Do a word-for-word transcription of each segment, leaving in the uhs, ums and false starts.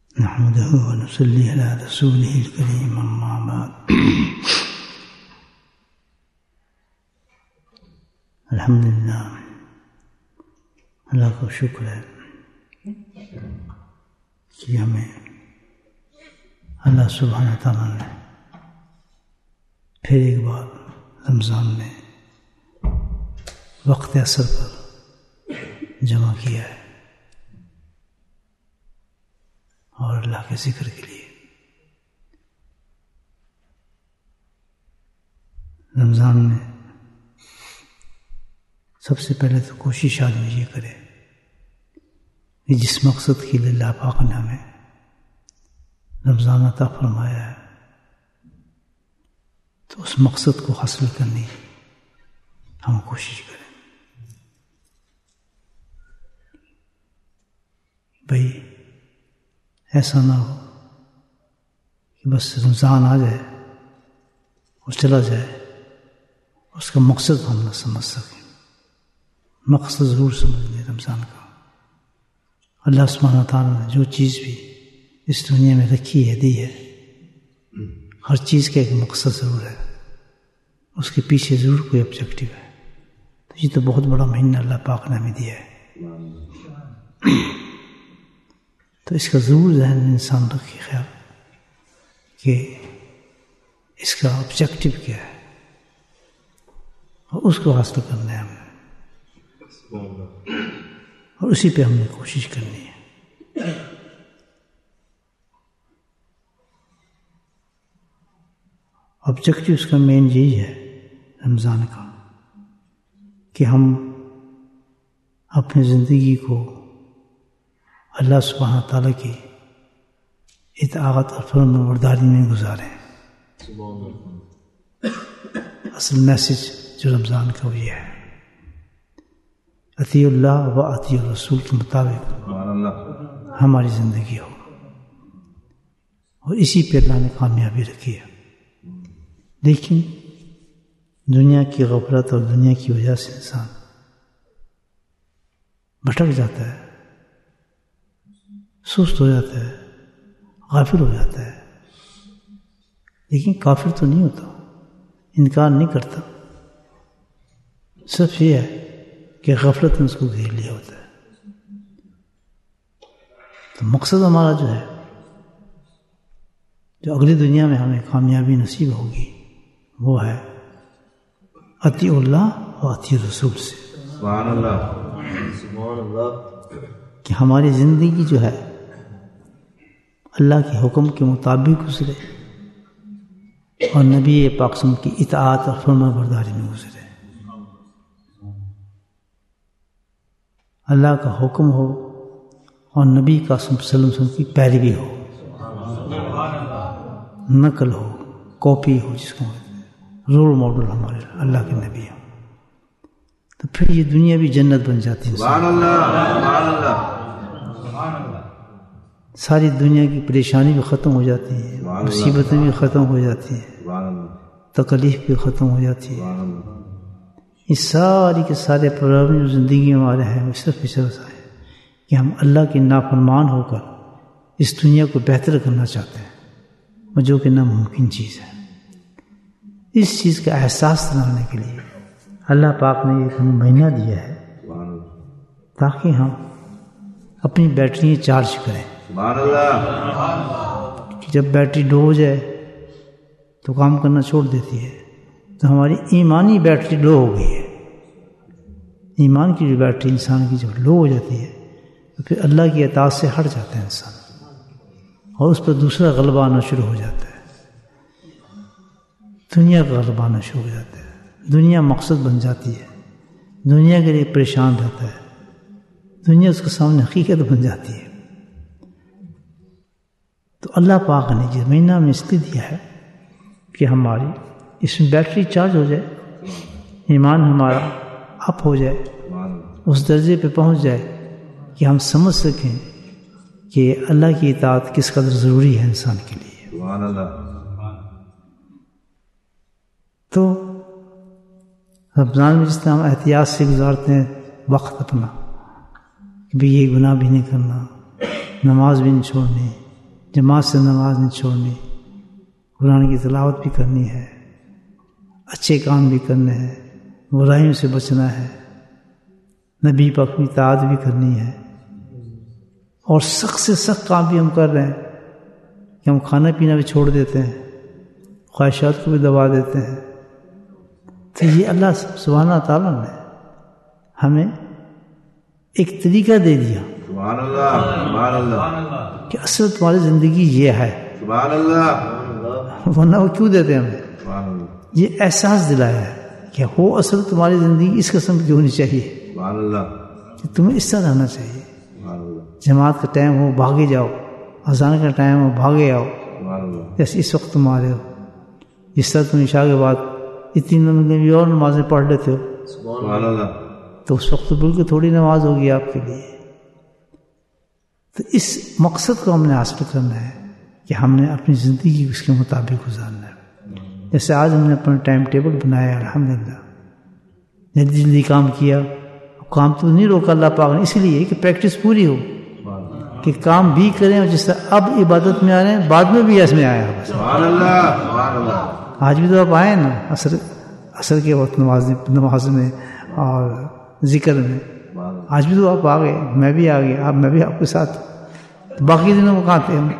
نحمده ونصلي على رسوله الكريم اما بعد الحمدللہ اللہ کا شکر ہے کہ ہمیں اللہ سبحانہ تعالیٰ نے پھر ایک بار رمضان میں وقت عصر پر جمع کیا ہے اور اللہ کے ذکر کے لیے۔ رمضان میں سب سے پہلے تو کوشش آدمی یہ کرے کہ جس مقصد کے لیے اللہ پاک نے ہمیں رمضان عطا فرمایا ہے تو اس مقصد کو حاصل کرنے ہم کوشش کریں۔ بھئی ایسا نہ ہو کہ بس رمضان آ جائے اور چلا جائے، اس کا مقصد ہم نہ سمجھ سکیں۔ مقصد ضرور سمجھ لیں رمضان کا۔ اللہ سبحانہ تعالیٰ نے جو چیز بھی اس دنیا میں رکھی ہے، دی ہے، ہر چیز کا ایک مقصد ضرور ہے، اس کے پیچھے ضرور کوئی آبجیکٹو ہے۔ تو یہ تو بہت بڑا مہینہ اللہ پاک نے ہمیں دیا ہے، تو اس کا ضرور ذہن انسان رکھے خیال کہ اس کا آبجیکٹو کیا ہے اور اس کو حاصل کرنا ہے ہمیں، اور اسی پہ ہم نے کوشش کرنی ہے۔ آبجیکٹو اس کا مین یہی ہے رمضان کا کہ ہم اپنی زندگی کو اللہ سبحانہ تعالیٰ کی اطاعت اور فرمانبرداری میں گزاریں۔ اصل میسج جو رمضان کا وہ یہ ہے، اطیع اللہ و اطیع الرسول کے مطابق ہماری زندگی ہو، اور اسی پہ اللہ نے کامیابی رکھی ہے۔ لیکن دنیا کی غفلت اور دنیا کی وجہ سے انسان بھٹک جاتا ہے، سست ہو جاتا ہے، غافل ہو جاتا ہے، لیکن کافر تو نہیں ہوتا، انکار نہیں کرتا، صرف یہ ہے کہ غفلت میں اس کو گھیر لیا ہوتا ہے۔ تو مقصد ہمارا جو ہے، جو اگلی دنیا میں ہمیں کامیابی نصیب ہوگی، وہ ہے اطیع اللہ و اطیع رسول سے۔ سبحان اللہ، سبحان اللہ، کہ ہماری زندگی جو ہے اللہ کے حکم کے مطابق گزرے اور نبی پاک صلی اللہ علیہ وسلم کی اطاعت اور فرما برداری میں گزرے۔ اللہ کا حکم ہو اور نبی کا صلی اللہ علیہ وسلم کی پیروی ہو، نقل ہو، کاپی ہو، جس کو رول ماڈل ہمارے اللہ کے نبی ہو، تو پھر یہ دنیا بھی جنت بن جاتی ہے۔ سبحان اللہ، سبحان اللہ، ساری دنیا کی پریشانی بھی ختم ہو جاتی ہے، مصیبتیں بھی ختم ہو جاتی ہیں، تکلیف بھی ختم ہو جاتی ہے۔ یہ ساری کے سارے پرابلم جو زندگی میں ہمارے ہیں، وہ صرف اس وجہ سے ہے کہ ہم اللہ کے نافرمان ہو کر اس دنیا کو بہتر کرنا چاہتے ہیں، جو کہ ناممکن چیز ہے۔ اس چیز کا احساس دلانے کے لیے اللہ پاک نے ایک مہینہ دیا ہے تاکہ ہم اپنی بیٹری چارج کریں۔ سبحان اللہ، کہ جب بیٹری لو ہو جائے تو کام کرنا چھوڑ دیتی ہے، تو ہماری ایمانی بیٹری لو ہو گئی ہے۔ ایمان کی جو بیٹری انسان کی جب لو ہو جاتی ہے تو پھر اللہ کی اطاعت سے ہٹ جاتا ہے انسان، اور اس پر دوسرا غلبہ آنا شروع ہو جاتا ہے، دنیا کا غلبہ آنا شروع ہو جاتا ہے، دنیا مقصد بن جاتی ہے، دنیا کے لیے پریشان رہتا ہے، دنیا اس کے سامنے حقیقت بن جاتی ہے۔ تو اللہ پاک نے جس مہینہ میں اس لیے دیا ہے کہ ہماری اس میں بیٹری چارج ہو جائے، ایمان ہمارا اپ ہو جائے، اس درجے پہ پہنچ جائے کہ ہم سمجھ سکیں کہ اللہ کی اطاعت کس قدر ضروری ہے انسان کے لیے۔ سبحان اللہ، تو رمضان میں جس طرح ہم احتیاط سے گزارتے ہیں وقت اپنا کہ بھی یہ گناہ بھی نہیں کرنا، نماز بھی نہیں چھوڑنی، جماعت سے نماز نہیں چھوڑنی، قرآن کی تلاوت بھی کرنی ہے، اچھے کام بھی کرنے ہیں، برائیوں سے بچنا ہے، نبی پاک کی اطاعت بھی کرنی ہے، اور سخت سے سخت کام بھی ہم کر رہے ہیں کہ ہم کھانا پینا بھی چھوڑ دیتے ہیں، خواہشات کو بھی دبا دیتے ہیں۔ تو یہ اللہ سبحانہ تعالیٰ نے ہمیں ایک طریقہ دے دیا سبحان اللہ سبحان اللہ کہ اصل تمہاری زندگی یہ ہے، سبحان اللہ ورنہ وہ کیوں دیتے ہیں ہمیں؟ سبحان اللہ یہ احساس دلایا ہے کہ وہ اصل تمہاری زندگی اس قسم کی ہونی چاہیے سبحان اللہ کہ تمہیں اس طرح رہنا چاہیے۔ سبحان اللہ جماعت کا ٹائم ہو بھاگے جاؤ، اذان کا ٹائم ہو بھاگے آؤ، سبحان اللہ جیسے اس وقت تم آ رہے ہو، جس طرح تم عشاء کے بعد اتنی لمبی اور نمازیں پڑھ لیتے ہو، سبحان اللہ تو اس وقت بالکل تھوڑی نماز ہوگی آپ کے لیے۔ تو اس مقصد کو ہم نے حاصل کرنا ہے کہ ہم نے اپنی زندگی اس کے مطابق گزارنا ہے۔ جیسے آج ہم نے اپنا ٹائم ٹیبل بنایا الحمدللہ، جلدی جلدی کام کیا، کام تو نہیں روکا اللہ پاک نے، اس لیے کہ پریکٹس پوری ہو کہ کام بھی کریں، اور جس طرح اب عبادت میں آ رہے ہیں بعد میں بھی ایسے میں آیا بس۔ سبحان اللہ سبحان اللہ آج بھی تو آپ آئے نا عصر عصر کے وقت نماز نماز میں اور ذکر میں، آج بھی تو آپ آ گئے، میں بھی آ گیا، آپ میں بھی آپ کے ساتھ، باقی دنوں میں کہاں تھے ہم؟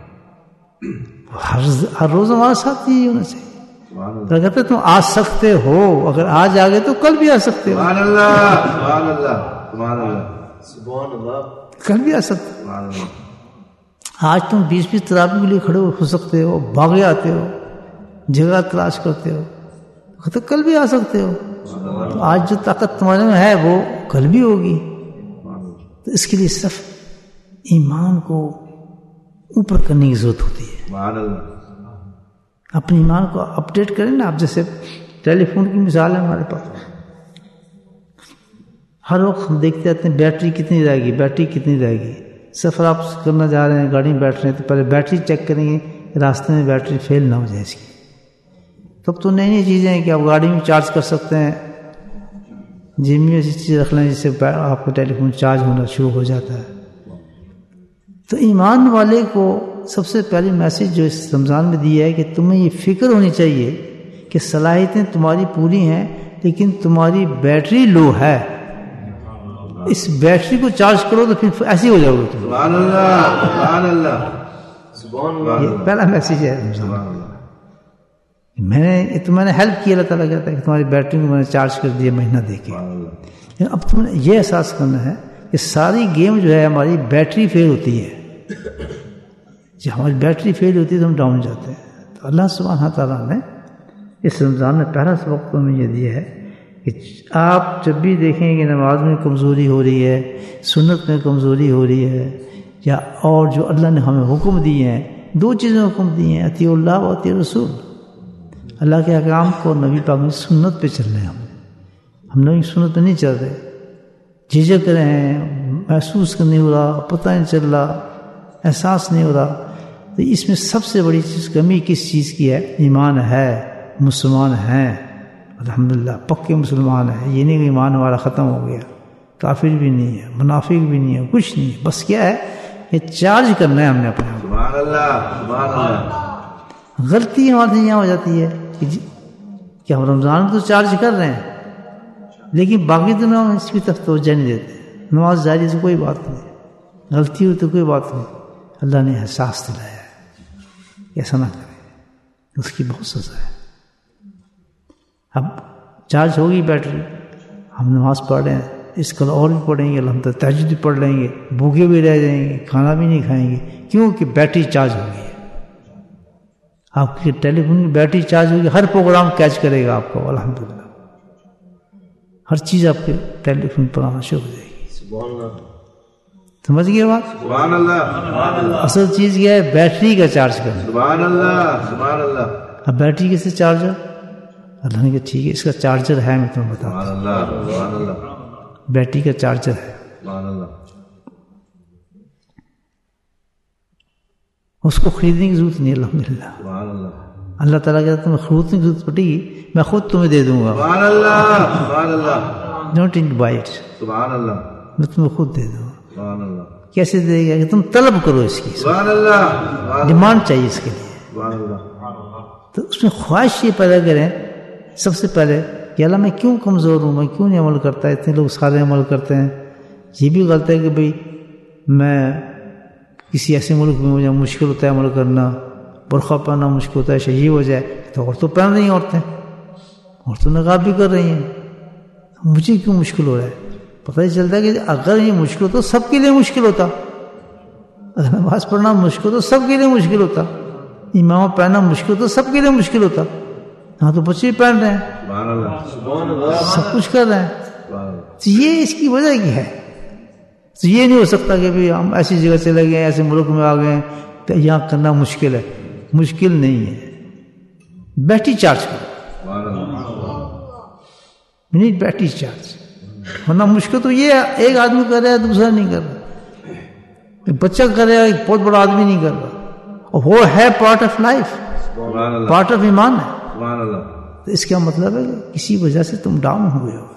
ہر ہر روز ہمارے ساتھ یہی ہونا چاہیے۔ اگر کہتے تم آ سکتے ہو، اگر آج آ گئے تو کل بھی آ سکتے ہو، سبحان اللہ سبحان اللہ سبحان اللہ سبحان اللہ کل بھی آ سکتے ہو۔ سبحان اللہ آج تم بیس بیس تراویح کے لیے کھڑے ہو سکتے ہو، بھاگے آتے ہو، جگہ تلاش کرتے ہو، تو کل بھی آ سکتے ہو۔ تو آج جو طاقت تمہارے میں ہے وہ کل بھی ہوگی۔ تو اس کے لیے صرف ایمان کو اوپر کرنے کی ضرورت ہوتی ہے۔ سبحان اللہ اپنے ایمان کو اپڈیٹ کریں نا آپ، جیسے ٹیلی فون کی مثال ہے ہمارے پاس، ہر وقت ہم دیکھتے رہتے ہیں بیٹری کتنی رہے گی، بیٹری کتنی رہے گی۔ سفر آپ کرنا جا رہے ہیں، گاڑی میں بیٹھ رہے ہیں تو پہلے بیٹری چیک کریں گے، راستے میں بیٹری فیل نہ ہو جائے اس کی۔ تب تو نئی نئی چیزیں ہیں کہ آپ گاڑی میں چارج کر سکتے ہیں، جیب میں ایسی چیز رکھ لیں جس سے آپ کا ٹیلی فون چارج ہونا شروع ہو جاتا ہے۔ تو ایمان والے کو سب سے پہلی میسج جو اس رمضان میں دی ہے کہ تمہیں یہ فکر ہونی چاہیے کہ صلاحیتیں تمہاری پوری ہیں لیکن تمہاری بیٹری لو ہے، اس بیٹری کو چارج کرو تو پھر ایسے ہی ہو جاؤ گے تم۔ سبحان اللہ سبحان اللہ سبحان اللہ یہ پہلا میسج ہے رمضان۔ میں نے تو میں نے ہیلپ کی، اللہ تعالیٰ کہتا ہے کہ تمہاری بیٹری کو میں نے چارج کر دیا مہینہ دے کے۔ لیکن اب تم نے یہ احساس کرنا ہے کہ ساری گیم جو ہے ہماری بیٹری فیل ہوتی ہے، جب ہماری بیٹری فیل ہوتی ہے تو ہم ڈاؤن جاتے ہیں۔ تو اللہ سبحانہ تعالیٰ نے اس رمضان میں پہلا سبق ہمیں یہ دیا ہے کہ آپ جب بھی دیکھیں کہ نماز میں کمزوری ہو رہی ہے، سنت میں کمزوری ہو رہی ہے، یا اور جو اللہ نے ہمیں حکم دیے ہیں، دو چیزیں حکم دی ہیں، اطیع اللہ و اطیع رسول، اللہ کے احکام کو، نبی پاک کی سنت پہ چل رہے ہیں۔ ہم ہم نبی کی سنت پہ نہیں چل رہے، جھجک رہے ہیں، محسوس نہیں ہو رہا، پتہ نہیں چل رہا، احساس نہیں ہو رہا۔ تو اس میں سب سے بڑی چیز کمی کس چیز کی ہے؟ ایمان ہے، مسلمان ہیں الحمدللہ، پکے مسلمان ہیں، یہ نہیں کہ ایمان ہمارا ختم ہو گیا، کافر بھی نہیں ہے، منافق بھی نہیں ہے، کچھ نہیں ہے، بس کیا ہے یہ چارج کرنا ہے ہم نے اپنے آپ۔ سبحان اللہ سبحان اللہ غلطی ہمارے یہاں ہو جاتی ہے کہ جی کہ ہم رمضان میں تو چارج کر رہے ہیں لیکن باقی دنوں ہم اس کی طرف توجہ نہیں دیتے، نماز جاری سے کوئی بات نہیں، غلطی ہوئی تو کوئی بات نہیں، اللہ نے احساس دلایا ہے ایسا نہ کریں، اس کی بہت سزا ہے۔ اب چارج ہوگی بیٹری، ہم نماز پڑھ رہے ہیں، اس کل اور بھی پڑھیں گے، الحمد للہ تہجد بھی پڑھ لیں گے، بھوکے بھی رہ جائیں گے، کھانا بھی نہیں کھائیں گے، کیونکہ بیٹری چارج ہو گئی ہے۔ آپ کی ٹیلی فون کی بیٹری چارج ہوگی، ہر پروگرام کیچ کرے گا آپ کو الحمدللہ، ہر چیز آپ کے ٹیلی فون پر آنا شروع ہو جائے گی۔ سبحان اللہ سمجھ گئے بات؟ سبحان اللہ سبحان اللہ اصل چیز کیا ہے؟ بیٹری کا چارج کرنا۔ سبحان اللہ سبحان اللہ اب بیٹری کیسے چارجر؟ اللہ نے کہا ٹھیک ہے، اس کا چارجر ہے، میں تمہیں بتاؤں، سبحان اللہ سبحان اللہ بیٹری کا چارجر ہے، سبحان اللہ اس کو خریدنے کی ضرورت نہیں الحمدللہ۔ سبحان اللہ اللہ تعالیٰ کہتا ہے تمہیں خریدنے کی ضرورت پڑے گی میں خود تمہیں دے دوں گا، سبحان اللہ سبحان اللہ ڈونٹ انٹ بائی اٹ، سبحان اللہ میں تمہیں خود دے دوں گا۔ سبحان اللہ. کیسے دے گا کہ تم طلب کرو اس کی, سبحان اللہ. ڈیمانڈ چاہیے اس کے لیے. سبحان اللہ. تو اس میں خواہش یہ پیدا کریں سب سے پہلے کہ اللہ میں کیوں کمزور ہوں, میں کیوں نہیں عمل کرتا, اتنے لوگ سارے عمل کرتے ہیں. یہ بھی غلط ہے کہ بھئی میں کسی ایسے ملک میں ہو جائے مشکل ہوتا ہے عمل کرنا, برقع پہننا مشکل ہوتا ہے, شہید ہو جائے تو عورتوں پہن رہی ہیں, عورتیں عورتوں نقاب بھی کر رہی ہیں, مجھے کیوں مشکل ہو رہا ہے. پتہ ہی چلتا ہے کہ اگر یہ مشکل ہوتا تو سب کے لیے مشکل ہوتا, اگر نماز پڑھنا مشکل ہو تو سب کے لیے مشکل ہوتا, امامہ پہننا مشکل ہو تو سب کے لیے مشکل ہوتا. ہاں تو بچے بھی پہن رہے ہیں, سب کچھ کر رہے ہیں, تو یہ اس کی وجہ کیا ہے. تو یہ نہیں ہو سکتا کہ بھی ہم ایسی جگہ چلے گئے, ایسے ملک میں آ گئے تو یہاں کرنا مشکل ہے. مشکل نہیں ہے, بیٹری چارج کرو, منٹ بیٹری چارج. ورنہ مشکل تو یہ ہے ایک آدمی کر رہا ہے دوسرا نہیں کر رہا, ایک بچہ کر رہا ہے ایک بہت بڑا آدمی نہیں کر رہا, اور وہ ہے part of life, part of ایمان ہے. تو اس کا مطلب ہے کہ کسی وجہ سے تم ڈاؤن ہوئے ہو.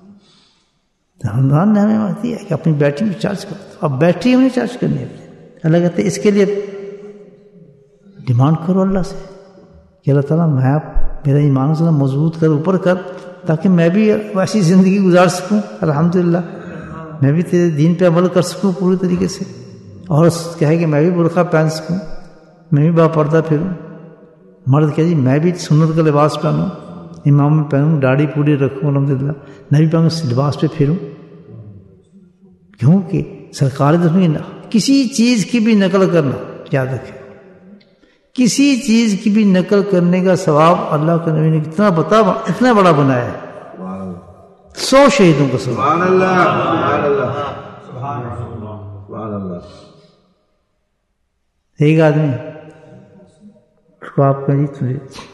رمضان نے ہمیں آتی ہے کہ اپنی بیٹری میں چارج کرو. اب بیٹری ہمیں چارج کرنی ہے. اللہ کہتے ہیں اس کے لیے ڈیمانڈ کرو اللہ سے کہ اللہ تعالیٰ میں میرا ایمان سے مضبوط کر, اوپر کر, تاکہ میں بھی ویسی زندگی گزار سکوں. الحمدللہ میں بھی تیرے دین پہ عمل کر سکوں پوری طریقے سے, اور کہے کہ میں بھی برقع پہن سکوں, میں بھی با پردہ پھروں. مرد کہ جی میں بھی سنت کا لباس پہنوں, امام میں پہنوں, داڑھی پوری رکھوں, الحمدللہ نبی پہنوں لباس پہ پھروں. کیونکہ سرکار کسی چیز کی بھی نقل کرنا, یاد رکھیں کسی چیز کی بھی نقل کرنے کا ثواب اللہ کے نبی نے کتنا بتا اتنا بڑا بنایا ہے, سو شہیدوں کا ثواب. سبحان اللہ. سبحان اللہ. سبحان اللہ. ایک آدمی اس کو آپ کہیں تجھے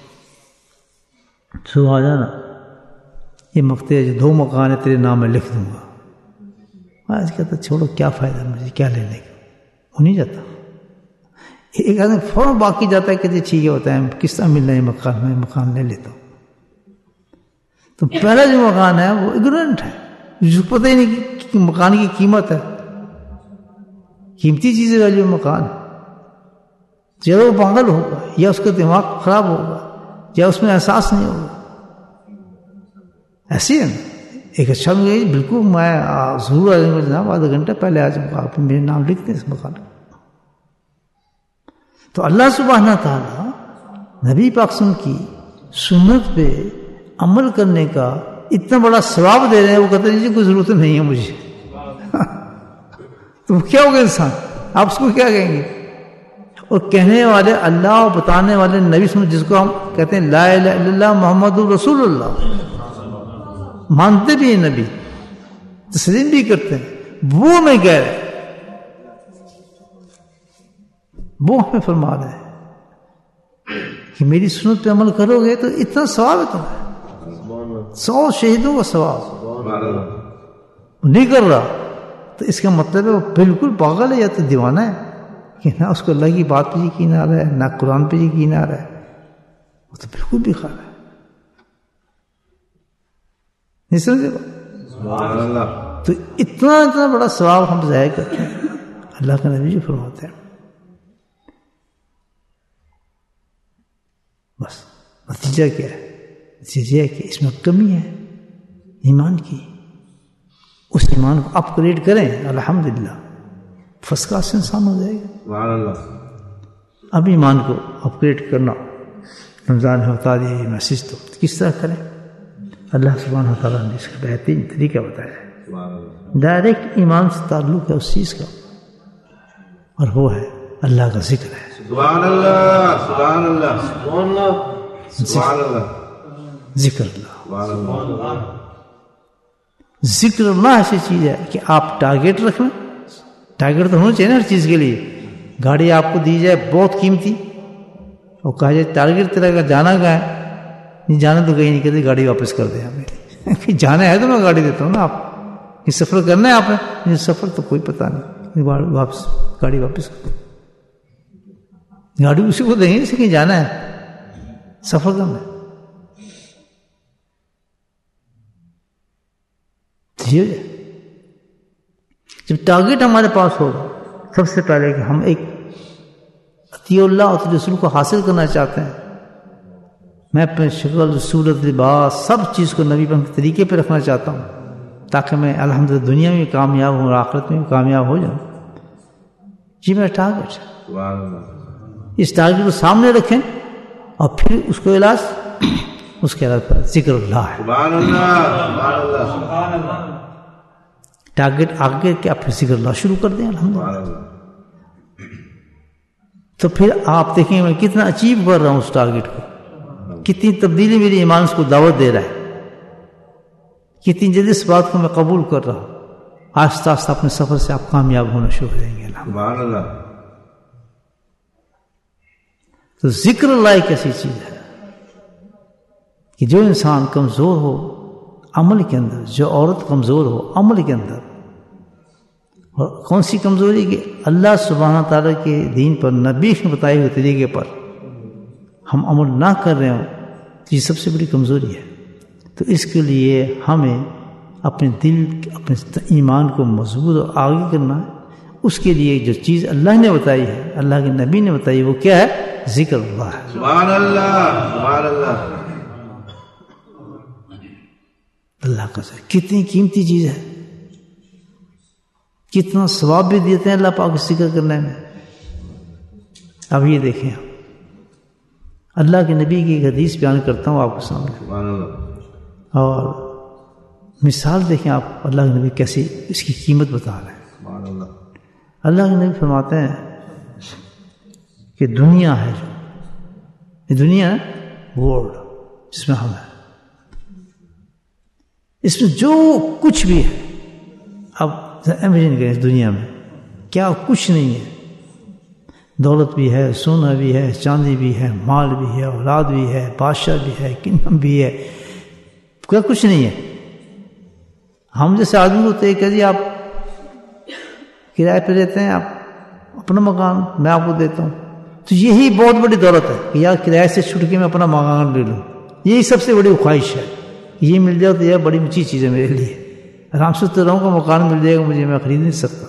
تو آ جانا, یہ مفتے جو دو مکان ہے تیرے نام میں لکھ دوں گا. آج کہتا چھوڑو کیا فائدہ مجھے کیا لینے کا, وہ نہیں جاتا. ایک آدمی فوراً باقی جاتا ہے کہ ٹھیک ہے ہوتا ہے کس طرح مل رہا ہے مکان, میں مکان لے لیتا ہوں. تو پہلا جو مکان ہے وہ اگنورنٹ ہے, جو پتہ ہی نہیں کہ مکان کی قیمت ہے, قیمتی چیزیں والی مکان ہے. یا وہ پاگل ہوگا, یا اس کا دماغ خراب ہوگا, یا اس میں احساس نہیں ہوگا. ایسی ہے ایک اچھا مجھے بالکل میں ضرور آ جاؤں جناب, آدھا گھنٹہ پہلے آ جاؤں گا, آپ میرے نام لکھ دیں اس مکان. تو اللہ سبحانہ تعالیٰ نبی پاک صلی اللہ علیہ وسلم کی سنت پہ عمل کرنے کا اتنا بڑا ثواب دے رہے ہیں. وہ کہتے ہیں جی کوئی ضرورت نہیں ہے مجھے. تو کیا ہوگا انسان, آپ اس کو کیا کہیں گے. اور کہنے والے اللہ اور بتانے والے نبی صلی اللہ علیہ وسلم, جس کو ہم کہتے ہیں لا الہ الا اللہ محمد رسول اللہ, مانتے بھی ہیں نبی, تسلیم بھی کرتے ہیں, وہ میں کہہ رہے وہ ہمیں فرما رہے ہیں کہ میری سنت پہ عمل کرو گے تو اتنا ثواب ہے تمہیں, سو شہیدوں کا ثواب. نہیں کر رہا تو اس کا مطلب ہے وہ بالکل پاگل ہے یا تو دیوانہ ہے, کہ نہ اس کو اللہ کی بات پہ یقین آ رہا ہے نہ قرآن پہ یقین آ رہا ہے, وہ تو بالکل بھی خراب ہے. نہیں سمجھے بات. تو اتنا اتنا بڑا ثواب ہم ضائع کرتے ہیں. اللہ کا نبی جو فرماتے ہیں بس نتیجہ کیا ہے, نتیجہ ہے کہ اس میں کمی ہے ایمان کی. اس ایمان کو اپ گریڈ کریں, الحمدللہ فرسٹ کلاس انسان ہو جائے گا. اب ایمان کو اپ گریڈ کرنا رمضان میں بتا دیے یہ میسج, تو کس طرح کریں. اللہ سبحانہ تعالیٰ نے اس کا بہترین طریقہ بتایا ہے. ڈائریکٹ ایمان سے تعلق ہے اس چیز کا, اور وہ ہے اللہ کا ذکر ہے. سبحان اللہ. سبحان اللہ. سبحان اللہ. ذکر اللہ. ذکر اللہ ایسی چیز ہے کہ آپ ٹارگیٹ رکھ لیں. ٹارگیٹ تو ہونا چاہیے نا ہر چیز کے لیے. گاڑی آپ کو دی جائے بہت قیمتی, اور کہا جائے ٹارگیٹ تیرا کا جانا کہاں ہے, نہیں جانا تو کہیں نہیں کہتے, گاڑی واپس کر دیں ہمیں. جانا ہے تو میں گاڑی دیتا ہوں نا, آپ یہ سفر کرنا ہے آپ نے, یہ سفر تو کوئی پتہ نہیں, واپس گاڑی واپس کر دیں. گاڑی اسی کو دیں گے جسے کہیں جانا ہے, سفر کرنا ہے. جب ٹارگیٹ ہمارے پاس ہوگا سب سے پہلے کہ ہم ایک اطیع اللہ اور رسول کو حاصل کرنا چاہتے ہیں، میں اپنے شکل صورت لباس سب چیز کو نبی کے طریقے پہ رکھنا چاہتا ہوں تاکہ میں الحمدللہ دنیا میں بھی کامیاب ہوں اور آخرت میں بھی کامیاب ہو جاؤں، جی میرا ٹارگیٹ ہے۔ اس ٹارگیٹ کو سامنے رکھیں اور پھر اس کو علاج اس کے علاج پر ذکر اللہ ہے، ٹارگیٹ آگے کیا پھر ذکر اللہ شروع کر دیں الحمدللہ، تو پھر آپ دیکھیں میں کتنا اچیو کر رہا ہوں اس ٹارگیٹ کو، کتنی تبدیلی میری ایمان اس کو دعوت دے رہا ہے، کتنی جلدی اس بات کو میں قبول کر رہا ہوں، آہستہ آہستہ اپنے سفر سے آپ کامیاب ہونا شروع ہو جائیں گے الحمدللہ۔ تو ذکر اللہ ایک ایسی چیز ہے کہ جو انسان کمزور ہو عمل کے اندر، جو عورت کمزور ہو عمل کے اندر، اور کون سی کمزوری کہ اللہ سبحانہ تعالیٰ کے دین پر نبی کے بتائے ہوئے طریقے پر ہم عمل نہ کر رہے ہوں، یہ سب سے بڑی کمزوری ہے۔ تو اس کے لیے ہمیں اپنے دل اپنے ایمان کو مضبوط اور آگے کرنا ہے، اس کے لیے جو چیز اللہ نے بتائی ہے، اللہ کے نبی نے بتائی ہے، وہ کیا ہے؟ ذکر اللہ ہے۔ سبحان اللہ، سبحان اللہ، اللہ کا ذکر کتنی قیمتی چیز ہے، کتنا ثواب بھی دیتے ہیں اللہ پاک ذکر کرنے میں۔ اب یہ دیکھیں، اللہ کے نبی کی ایک حدیث بیان کرتا ہوں آپ کے سامنے، سبحان اللہ، اور مثال دیکھیں آپ اللہ کے نبی کیسے اس کی قیمت بتا رہے ہیں۔ سبحان اللہ، اللہ کے نبی فرماتے ہیں کہ دنیا ہے، جو یہ دنیا ہے ورلڈ جس میں ہم ہیں، اس میں جو کچھ بھی ہے، اب امیجن کریں اس دنیا میں کیا کچھ نہیں ہے، دولت بھی ہے، سونا بھی ہے، چاندی بھی ہے، مال بھی ہے، اولاد بھی ہے، بادشاہ بھی ہے، کنگڈم بھی ہے، کیا کچھ نہیں ہے۔ ہم جیسے آدمی ہوتے ہیں کہ جی آپ کرائے پہ رہتے ہیں، آپ اپنا مکان میں آپ کو دیتا ہوں، تو یہی بہت بڑی دولت ہے کہ یار کرائے سے چھٹ کے میں اپنا مکان لے لوں، یہی سب سے بڑی خواہش ہے، یہ مل جائے تو یہ بڑی اونچی چیز ہے میرے لیے، آرام سے تو رہوں گا، مکان مل جائے گا مجھے، میں خرید نہیں سکتا،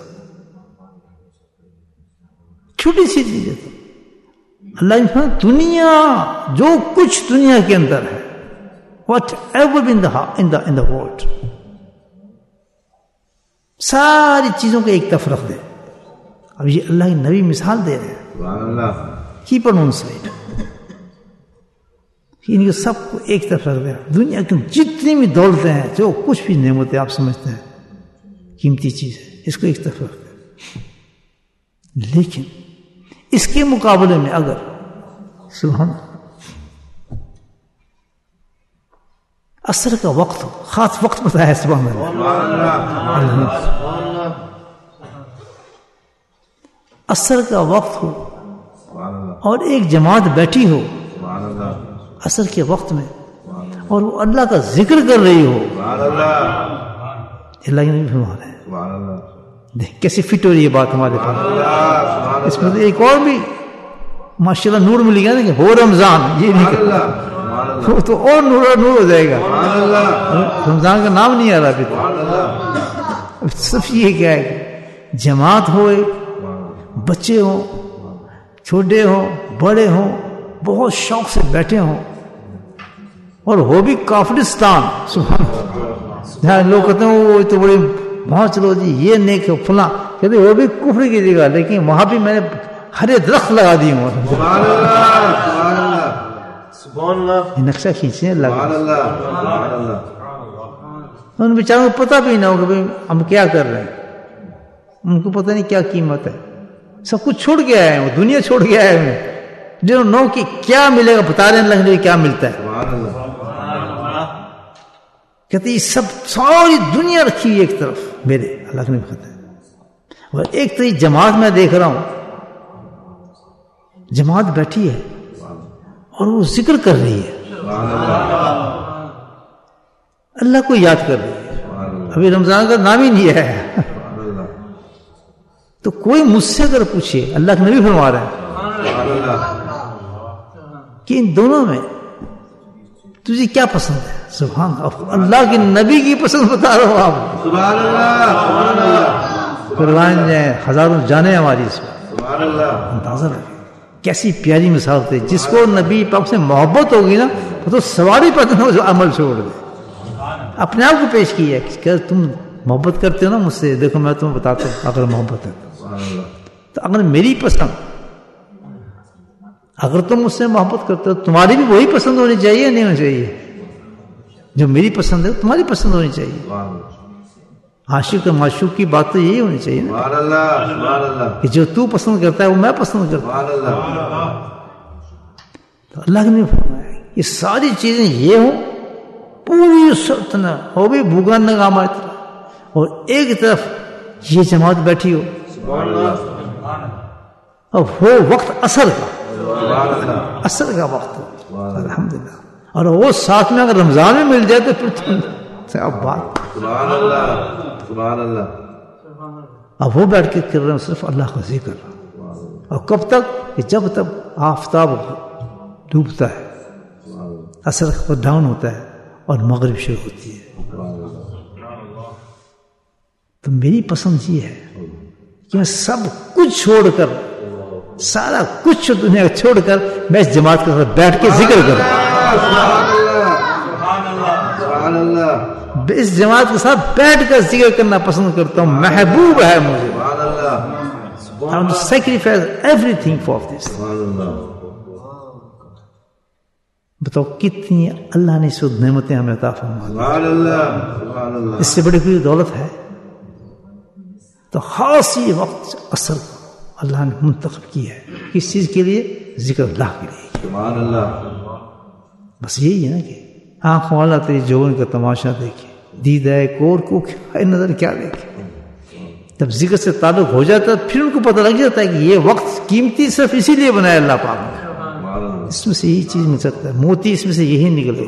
چھوٹی سی چیز ہے۔ اللہ نے فرمایا دنیا جو کچھ دنیا کے اندر ہے، whatever in the in the in the world, ساری چیزوں کو ایک طرف رکھ دے۔ اب یہ اللہ کے نبی مثال دے رہے ہیں، سبحان اللہ، کیپ آن ون سائڈ، ان کو سب کو ایک طرف رکھ دے۔ دنیا کی جتنی بھی دولتیں ہیں، جو کچھ بھی نعمتیں آپ سمجھتے ہیں قیمتی چیز ہے، اس کو ایک طرف رکھ دے، لیکن اس کے مقابلے میں اگر سبحان عصر کا وقت ہو، خاص وقت بتایا سبحان اللہ، عصر کا وقت ہو اور ایک جماعت بیٹھی ہو عصر کے وقت میں اور وہ اللہ کا ذکر کر رہی ہو، اللہ کے نبی فرما رہے ہیں، دیکھ کیسے فٹ ہو رہی ہے بات ہمارے پاس۔ اس میں تو ایک اور بھی ماشاءاللہ نور مل گیا نا کہ ہو رمضان، یہ نہیں تو اور نور نور ہو جائے گا، رمضان کا نام نہیں آ رہا ابھی تو۔ صرف یہ کیا ہے کہ جماعت ہو، بچے ہوں، چھوٹے ہوں، بڑے ہوں، بہت شوق سے بیٹھے ہوں، اور وہ بھی کافرستان، سبحان اللہ، جہاں لوگ کہتے ہیں وہ تو بڑی وہاں چلو جی یہ نیک فلاں، کہتے وہ بھی کفر کی جگہ، لیکن وہاں بھی میں نے ہرے درخت لگا دی ہوں، سبحان اللہ، سبحان اللہ، سبحان اللہ، یہ نقشہ کھینچنے لگا، سبحان اللہ، سبحان اللہ۔ ان بیچاروں کو پتہ بھی نہ ہو کہ بھائی ہم کیا کر رہے ہیں، ان کو پتہ نہیں کیا قیمت ہے، سب کچھ چھوڑ کے آئے ہیں، وہ دنیا چھوڑ کے آئے ہیں، جو نو کہ کیا ملے گا بتا رہے ہیں اللہ نے کیا ملتا ہے، سبحان اللہ، کہتے یہ سب ساری دنیا رکھی ہوئی ایک طرف میرے، اللہ نے کہتا ہے، اور ایک تو یہ جماعت میں دیکھ رہا ہوں، جماعت بیٹھی ہے اور وہ ذکر کر رہی ہے، اللہ کو یاد کر رہی ہے، ابھی رمضان کا نام ہی نہیں ہے، تو کوئی مجھ سے اگر پوچھے، اللہ کے نبی فرما رہے ہیں کہ ان دونوں میں تجھے کیا پسند ہے، سبحان اللہ، اللہ کے نبی کی پسند بتا رہا ہوں آپ، سبحان اللہ، سبحان اللہ، قربان جائیں ہزاروں جانیں ہماری اس میں. سبحان اللہ. اندازہ لگے کیسی پیاری مثال تھی. جس کو نبی پاک سے محبت ہوگی نا وہ تو سواری پر جو عمل چھوڑ دے. اپنے آپ کو پیش کیا کہ تم محبت کرتے ہو نا مجھ سے, دیکھو میں تمہیں بتاتا ہوں اگر محبت ہے تو اگر میری پسند, اگر تم مجھ سے محبت کرتے ہو تمہاری بھی وہی پسند ہونی چاہیے نہیں ہونی چاہیے؟ جو میری پسند ہے تمہاری پسند ہونی چاہیے. عاشق اور معشوق کی بات تو یہی ہونی چاہیے نا کہ جو تو پسند کرتا ہے وہ میں پسند کرتا ہوں. تو اللہ نے فرمایا یہ ساری چیزیں یہ ہوں, پوری سلطنت ہو بھی بھوگا نگامہ طرح, اور ایک طرف یہ جماعت بیٹھی ہو, اور وہ وقت اثر کا اثر کا وقت ہو الحمدللہ, اور وہ ساتھ میں اگر رمضان میں مل جائے تو پھر اب بات سبحان اللہ سبحان اللہ. اب وہ بیٹھ کے کر رہے ہیں صرف اللہ کا ذکر, اور کب تک کہ جب تک آفتاب ڈوبتا ہے, اثر ڈاؤن ہوتا ہے اور مغرب شروع ہوتی ہے. تو میری پسند یہ ہے کہ میں سب کچھ چھوڑ کر, سارا کچھ دنیا چھوڑ کر میں اس جماعت کے ساتھ بیٹھ کے ذکر کروں. اس جماعت کے ساتھ بیٹھ کر ذکر کرنا پسند کرتا ہوں, محبوب ہے مجھے. I want to sacrifice everything for this. بتاؤ کتنی اللہ نے اس وقت نعمتیں ہمیں عطا فرمائی, اس سے بڑی کوئی دولت ہے؟ تو خاصی وقت اثر اللہ نے منتخب کیا ہے کس چیز کے لیے؟ ذکر اللہ کے لیے. بس یہی ہے نا کہ آنکھ والا تیری جوان کا تماشا دیکھے, دید ہے کور کو نظر کیا دیکھے. جب ذکر سے تعلق ہو جاتا ہے پھر ان کو پتہ لگ جاتا ہے کہ یہ وقت قیمتی صرف اسی لیے بنایا اللہ پاک نے. اس میں سے یہی چیز مل سکتا ہے, موتی اس میں سے یہی نکلے.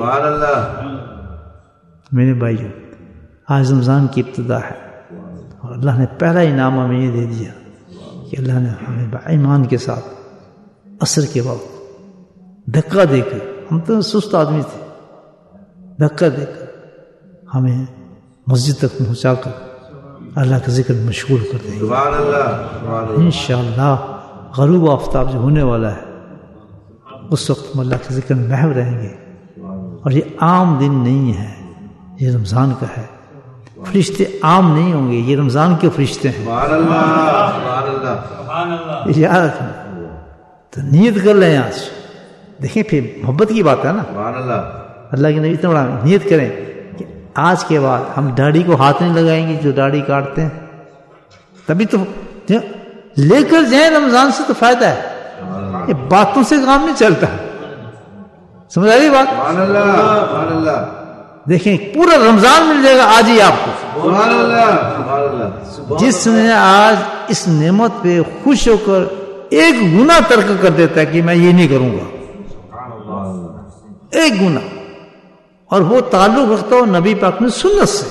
میرے بھائیو آج رمضان کی ابتدا ہے, اور اللہ نے پہلا انعام ہمیں یہ دے دیا کہ اللہ نے ہمیں ایمان کے ساتھ عصر کے وقت دھکا دے کر, ہم تو سست آدمی تھے, دھکا دے کر ہمیں مسجد تک پہنچا کر اللہ کا ذکر مشغول کر دیں گے. انشاءاللہ غروب آفتاب جو ہونے والا ہے اس وقت ہم اللہ کے ذکر میں محو رہیں گے. اور یہ عام دن نہیں ہے, یہ رمضان کا ہے. فرشتے عام نہیں ہوں گے, یہ رمضان کے فرشتے ہیں. یاد رکھنا, تو نیت کر لیں آج. دیکھیں پھر محبت کی بات ہے نا, اللہ کے نبی اتنا بڑا نیت کریں کہ آج کے بعد ہم داڑھی کو ہاتھ نہیں لگائیں گے جو داڑھی کاٹتے ہیں, تبھی تو لے کر جائیں رمضان سے تو فائدہ ہے. یہ باتوں سے کام نہیں چلتا, سمجھ آ رہی بات؟ دیکھیں پورا رمضان مل جائے گا آج ہی آپ کو. جس نے آج اس نعمت پہ خوش ہو کر ایک گناہ ترک کر دیتا ہے کہ میں یہ نہیں کروں گا, ایک گناہ, اور وہ تعلق رکھتا ہو نبی پاک میں سنت سے,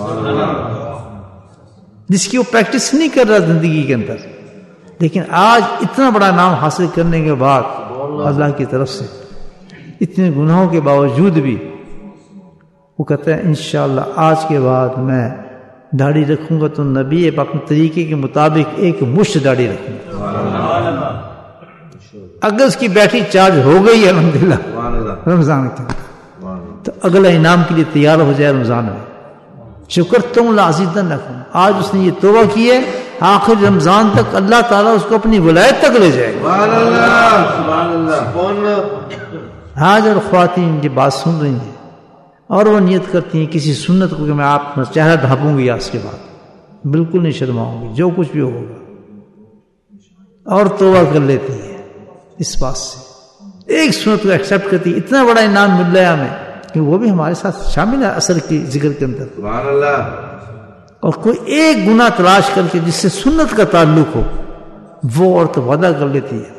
جس کی وہ پریکٹس نہیں کر رہا زندگی کے اندر, لیکن آج اتنا بڑا نام حاصل کرنے کے بعد اللہ کی طرف سے اتنے گناہوں کے باوجود بھی وہ کہتا ہے انشاءاللہ آج کے بعد میں داڑھی رکھوں گا تو نبی پاک طریقے کے مطابق ایک مشت داڑھی رکھوں گا. اگر اس کی بیٹری چارج ہو گئی الحمدللہ رمضان کے اندر تو اگلا انعام کے لیے تیار ہو جائے رمضان میں. شکر تم لازیدن رکھوں, آج اس نے یہ توبہ کی ہے, آخر رمضان تک اللہ تعالیٰ اس کو اپنی ولایت تک لے جائے گا. آج اور خواتین یہ بات سن رہی ہیں اور وہ نیت کرتی ہیں کسی سنت کو کہ میں آپ میں چہرہ ڈھانپوں گی آج کے بعد, بالکل نہیں شرماؤں گی جو کچھ بھی ہوگا, اور توبہ کر لیتی ہے اس بات سے, ایک سنت کو ایکسیپٹ کرتی ہے. اتنا بڑا انعام مل رہا ہے ہمیں کہ وہ بھی ہمارے ساتھ شامل ہے اثر کی ذکر کے اندر. اور کوئی ایک گناہ تلاش کر کے جس سے سنت کا تعلق ہو وہ عورت وعدہ کر لیتی ہے,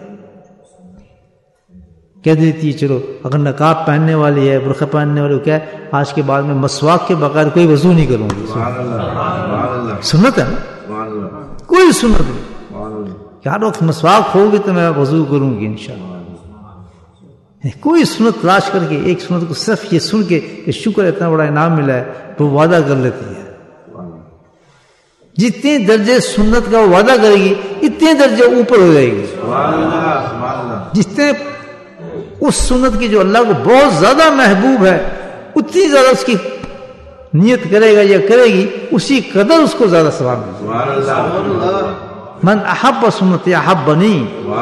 کہہ دیتی ہے چلو اگر نقاب پہننے والی ہے, برقع پہننے والی, کیا ہے آج کے بعد میں مسواک کے بغیر کوئی وضو نہیں کروں گی. سنت ہے نا, کوئی سنت نہیں, یار وقت مسواک ہوگی تو میں وضو کروں گی انشاءاللہ. کوئی سنت تلاش کر کے ایک سنت کو صرف یہ سن کے کہ شکر اتنا بڑا انعام ملا ہے وہ وعدہ کر لیتی ہے. جتنے درجے سنت کا وعدہ کرے گی اتنے درجے اوپر ہو جائے گی. جتنے اس سنت کی جو اللہ کو بہت زیادہ محبوب ہے اتنی زیادہ اس کی نیت کرے گا یا کرے گی اسی قدر اس کو زیادہ ثواب ملے گا. من احب سنتی احبنی.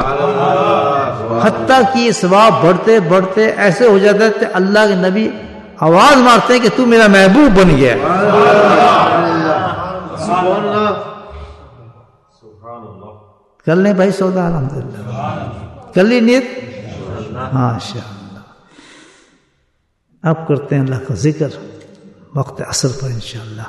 حتیٰ کہ یہ ثواب بڑھتے بڑھتے ایسے ہو جاتا ہے کہ اللہ کے نبی آواز مارتے ہیں کہ تو میرا محبوب بن گیا. کر لیں بھائی سودا الحمدللہ. کر لی نیت. ماشاء اللہ. اب کرتے ہیں اللہ کا ذکر وقت عصر پر انشاءاللہ.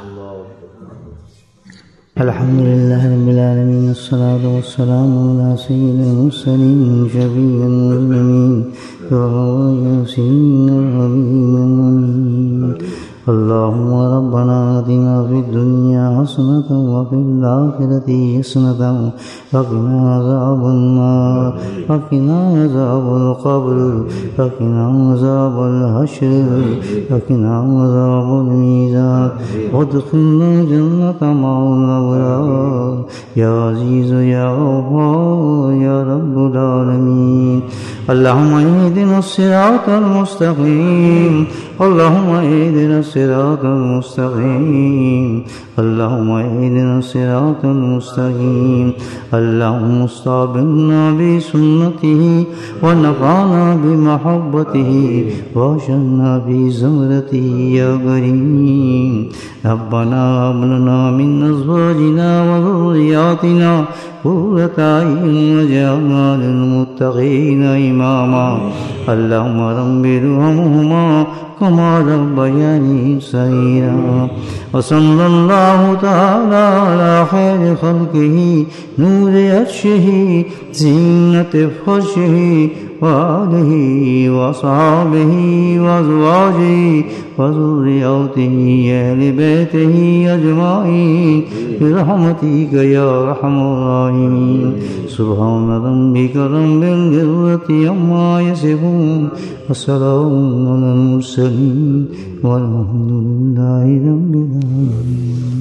الحمد لله رب العالمين والصلاة والسلام على سيد المرسلين شفيع المسلمين وياسين الحبيب. اللهم ربنا آتنا في الدنيا حسنة وفي الآخرة حسنة وقنا عذاب النار وقنا عذاب القبر وقنا عذاب الحشر وقنا عذاب الميزان وادخلنا جنة مع الأبرار يا عزيز يا غفار يا رب العالمين. اللهم اهدنا الصراط المستقيم. اللهم اهدنا الصراط المستقيم. اللهم اهدنا الصراط المستقيم. اللهم استعبدنا بسنته ونفعنا بمحبته واشرنا في زمرته يا كريم. ربنا هب لنا من ازواجنا وذرياتنا قرة أعين واجعلنا للمتقين إماما. اللهم رب ارحمهما كما ربياني صغيرا. وصلى الله تعالى على خير خلقه نور عرشه زينة فرشه وآله وأصحابه وأزواجه وذرياته أهل بيته أجمعين برحمتك يا أرحم الراحمين. سبحان ربك رب العزة عما يصفون وسلام على المرسلين والحمد لله رب العالمين.